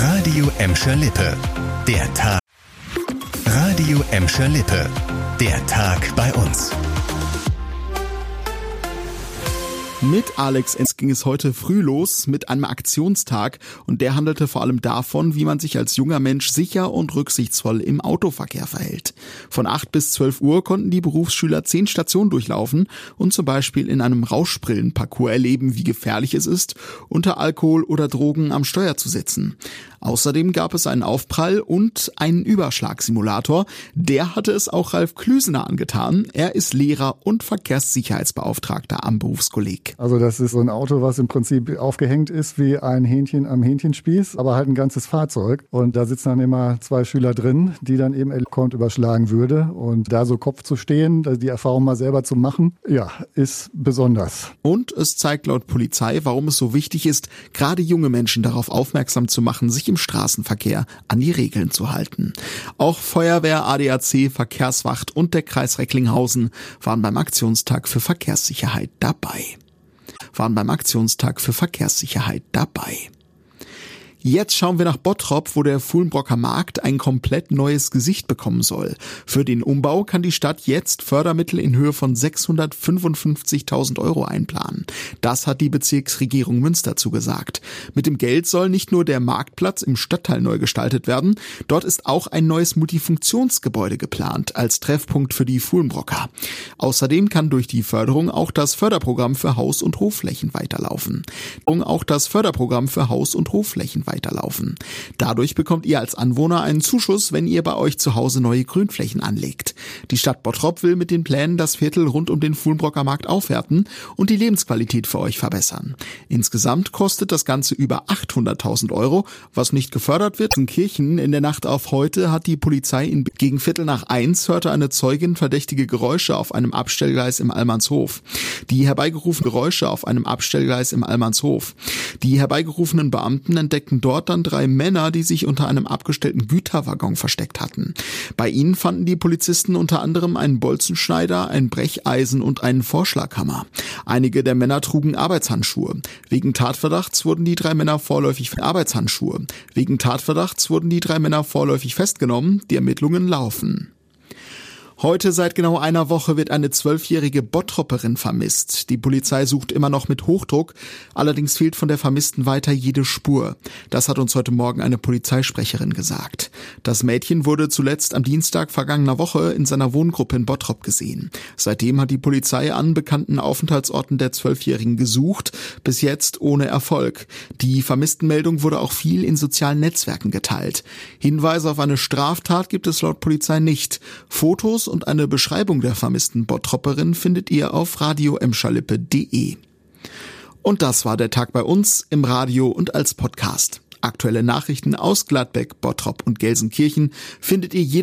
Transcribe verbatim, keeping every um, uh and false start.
Radio Emscher Lippe. Der Tag. Radio Emscher Lippe. Der Tag bei uns. Mit Alex Enz ging es heute früh los mit einem Aktionstag und der handelte vor allem davon, wie man sich als junger Mensch sicher und rücksichtsvoll im Autoverkehr verhält. Von acht bis zwölf Uhr konnten die Berufsschüler zehn Stationen durchlaufen und zum Beispiel in einem Rauschbrillenparcours erleben, wie gefährlich es ist, unter Alkohol oder Drogen am Steuer zu sitzen. Außerdem gab es einen Aufprall und einen Überschlagsimulator. Der hatte es auch Ralf Klüsener angetan. Er ist Lehrer und Verkehrssicherheitsbeauftragter am Berufskolleg. Also das ist so ein Auto, was im Prinzip aufgehängt ist wie ein Hähnchen am Hähnchenspieß, aber halt ein ganzes Fahrzeug. Und da sitzen dann immer zwei Schüler drin, die dann eben Account überschlagen würde. Und da so Kopf zu stehen, die Erfahrung mal selber zu machen, ja, ist besonders. Und es zeigt laut Polizei, warum es so wichtig ist, gerade junge Menschen darauf aufmerksam zu machen, sich im Straßenverkehr an die Regeln zu halten. Auch Feuerwehr, A D A C, Verkehrswacht und der Kreis Recklinghausen waren beim Aktionstag für Verkehrssicherheit dabei. waren beim Aktionstag für Verkehrssicherheit dabei. Jetzt schauen wir nach Bottrop, wo der Fuhlenbrocker Markt ein komplett neues Gesicht bekommen soll. Für den Umbau kann die Stadt jetzt Fördermittel in Höhe von sechshundertfünfundfünfzigtausend Euro einplanen. Das hat die Bezirksregierung Münster zugesagt. Mit dem Geld soll nicht nur der Marktplatz im Stadtteil neu gestaltet werden, dort ist auch ein neues Multifunktionsgebäude geplant als Treffpunkt für die Fuhlenbrocker. Außerdem kann durch die Förderung auch das Förderprogramm für Haus- und Hofflächen weiterlaufen. Auch das Förderprogramm für Haus- und Hofflächen weiterlaufen. weiterlaufen. Dadurch bekommt ihr als Anwohner einen Zuschuss, wenn ihr bei euch zu Hause neue Grünflächen anlegt. Die Stadt Bottrop will mit den Plänen das Viertel rund um den Fuhlenbrocker Markt aufwerten und die Lebensqualität für euch verbessern. Insgesamt kostet das Ganze über achthunderttausend Euro, was nicht gefördert wird. In Kirchen in der Nacht auf heute hat die Polizei in gegen Viertel nach eins hörte eine Zeugin verdächtige Geräusche auf einem Abstellgleis im Allmannshof. Die herbeigerufenen Geräusche auf einem Abstellgleis im Allmannshof. Die herbeigerufenen Beamten entdeckten dort dann drei Männer, die sich unter einem abgestellten Güterwaggon versteckt hatten. Bei ihnen fanden die Polizisten unter anderem einen Bolzenschneider, ein Brecheisen und einen Vorschlaghammer. Einige der Männer trugen Arbeitshandschuhe. Wegen Tatverdachts wurden die drei Männer vorläufig Arbeitshandschuhe. Wegen Tatverdachts wurden die drei Männer vorläufig festgenommen. Die Ermittlungen laufen. Heute seit genau einer Woche wird eine zwölfjährige Bottropperin vermisst. Die Polizei sucht immer noch mit Hochdruck, allerdings fehlt von der Vermissten weiter jede Spur. Das hat uns heute Morgen eine Polizeisprecherin gesagt. Das Mädchen wurde zuletzt am Dienstag vergangener Woche in seiner Wohngruppe in Bottrop gesehen. Seitdem hat die Polizei an bekannten Aufenthaltsorten der Zwölfjährigen gesucht, bis jetzt ohne Erfolg. Die Vermisstenmeldung wurde auch viel in sozialen Netzwerken geteilt. Hinweise auf eine Straftat gibt es laut Polizei nicht. Fotos und eine Beschreibung der vermissten Bottropperin findet ihr auf radio emscherlippe punkt de. Und das war der Tag bei uns im Radio und als Podcast. Aktuelle Nachrichten aus Gladbeck, Bottrop und Gelsenkirchen findet ihr jederzeit